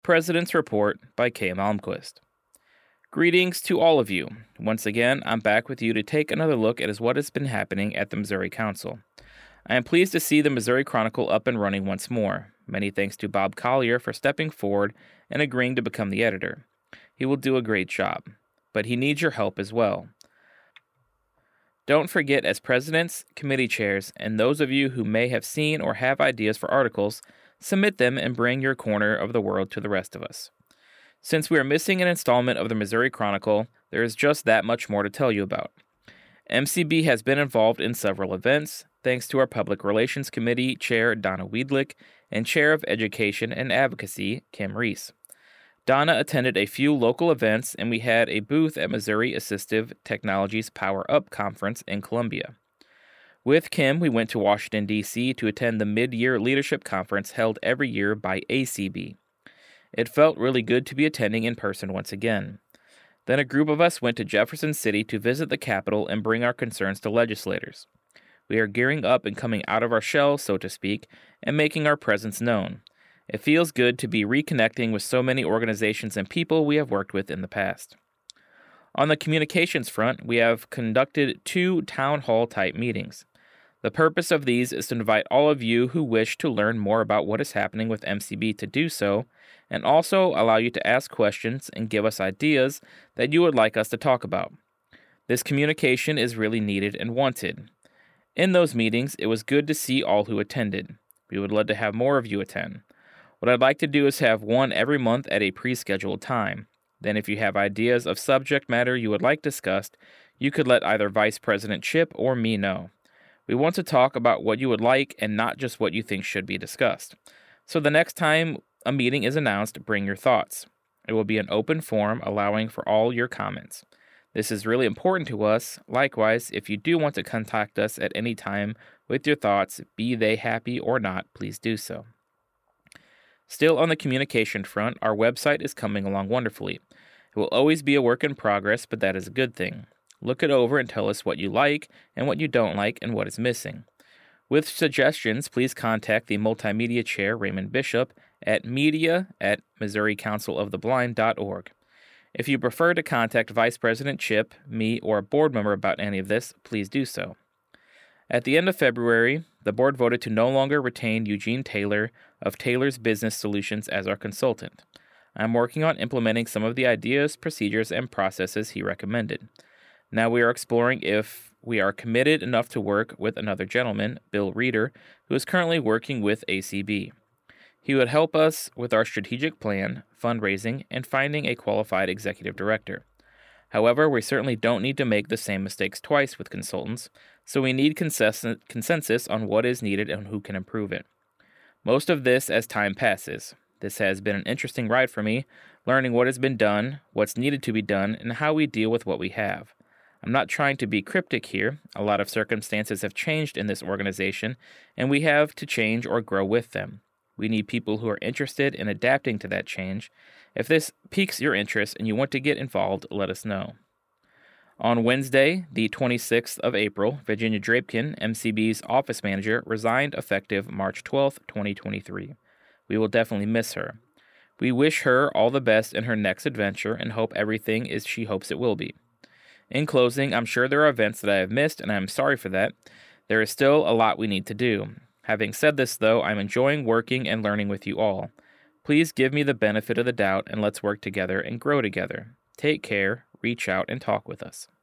President's Report by Kay Malmquist. Greetings to all of you. Once again, I'm back with you to take another look at what has been happening at the Missouri Council. I am pleased to see the Missouri Chronicle up and running once more. Many thanks to Bob Collier for stepping forward and agreeing to become the editor. He will do a great job, but he needs your help as well. Don't forget, as presidents, committee chairs, and those of you who may have seen or have ideas for articles, submit them and bring your corner of the world to the rest of us. Since we are missing an installment of the Missouri Chronicle, there is just that much more to tell you about. MCB has been involved in several events, thanks to our Public Relations Committee Chair Donna Wiedlich and Chair of Education and Advocacy Kim Reese. Donna attended a few local events, and we had a booth at Missouri Assistive Technologies Power Up Conference in Columbia. With Kim, we went to Washington, D.C. to attend the mid-year leadership conference held every year by ACB. It felt really good to be attending in person once again. Then a group of us went to Jefferson City to visit the Capitol and bring our concerns to legislators. We are gearing up and coming out of our shell, so to speak, and making our presence known. It feels good to be reconnecting with so many organizations and people we have worked with in the past. On the communications front, we have conducted 2 town hall-type meetings. The purpose of these is to invite all of you who wish to learn more about what is happening with MCB to do so, and also allow you to ask questions and give us ideas that you would like us to talk about. This communication is really needed and wanted. In those meetings, it was good to see all who attended. We would love to have more of you attend. What I'd like to do is have one every month at a pre-scheduled time. Then if you have ideas of subject matter you would like discussed, you could let either Vice President Chip or me know. We want to talk about what you would like and not just what you think should be discussed. So the next time a meeting is announced, bring your thoughts. It will be an open forum allowing for all your comments. This is really important to us. Likewise, if you do want to contact us at any time with your thoughts, be they happy or not, please do so. Still on the communication front, our website is coming along wonderfully. It will always be a work in progress, but that is a good thing. Look it over and tell us what you like and what you don't like and what is missing. With suggestions, please contact the Multimedia Chair, Raymond Bishop, at media@missouricounciloftheblind.org. If you prefer to contact Vice President Chip, me, or a board member about any of this, please do so. At the end of February, the board voted to no longer retain Eugene Taylor of Taylor's Business Solutions as our consultant. I'm working on implementing some of the ideas, procedures, and processes he recommended. Now we are exploring if we are committed enough to work with another gentleman, Bill Reeder, who is currently working with ACB. He would help us with our strategic plan, fundraising, and finding a qualified executive director. However, we certainly don't need to make the same mistakes twice with consultants, so we need consensus on what is needed and who can improve it. Most of this as time passes. This has been an interesting ride for me, learning what has been done, what's needed to be done, and how we deal with what we have. I'm not trying to be cryptic here. A lot of circumstances have changed in this organization, and we have to change or grow with them. We need people who are interested in adapting to that change. If this piques your interest and you want to get involved, let us know. On Wednesday, the 26th of April, Virginia Drapekin, MCB's office manager, resigned effective March 12, 2023. We will definitely miss her. We wish her all the best in her next adventure and hope everything is she hopes it will be. In closing, I'm sure there are events that I have missed, and I am sorry for that. There is still a lot we need to do. Having said this, though, I'm enjoying working and learning with you all. Please give me the benefit of the doubt, and let's work together and grow together. Take care, reach out, and talk with us.